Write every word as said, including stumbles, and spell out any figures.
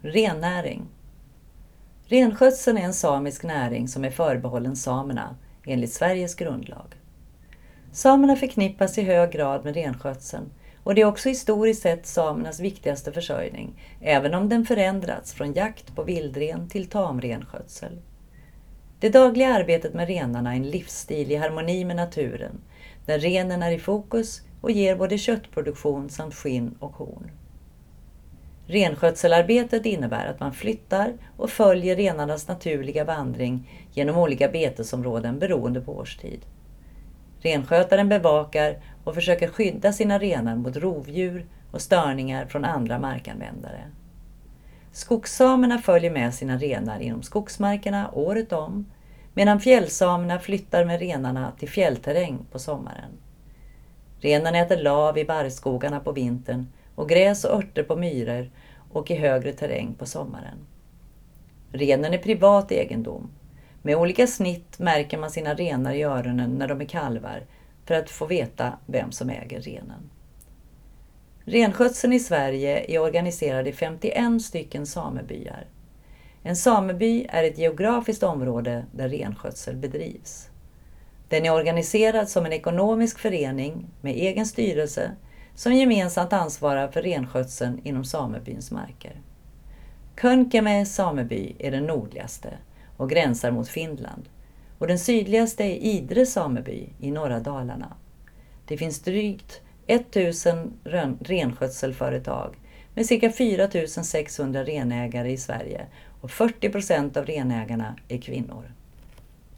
Rennäring. Renskötseln är en samisk näring som är förbehållen samerna enligt Sveriges grundlag. Samerna förknippas i hög grad med renskötseln och det är också historiskt sett samernas viktigaste försörjning, även om den förändrats från jakt på vildren till tamrenskötsel. Det dagliga arbetet med renarna är en livsstil i harmoni med naturen, där renen är i fokus och ger både köttproduktion samt skinn och horn. Renskötselarbetet innebär att man flyttar och följer renarnas naturliga vandring genom olika betesområden beroende på årstid. Renskötaren bevakar och försöker skydda sina renar mot rovdjur och störningar från andra markanvändare. Skogssamerna följer med sina renar inom skogsmarkerna året om, medan fjällsamerna flyttar med renarna till fjällterräng på sommaren. Renarna äter lav i barrskogarna på vintern och gräs och örter på myror och i högre terräng på sommaren. Renen är privat egendom. Med olika snitt märker man sina renar i öronen när de är kalvar för att få veta vem som äger renen. Renskötseln i Sverige är organiserad i femtioen stycken samebyar. En sameby är ett geografiskt område där renskötsel bedrivs. Den är organiserad som en ekonomisk förening med egen styrelse som gemensamt ansvarar för renskötseln inom samebyns marker. Könkämä sameby är den nordligaste och gränsar mot Finland, och den sydligaste är Idre sameby i norra Dalarna. Det finns drygt tusen renskötselföretag med cirka fyra tusen sexhundra renägare i Sverige och fyrtio procent av renägarna är kvinnor.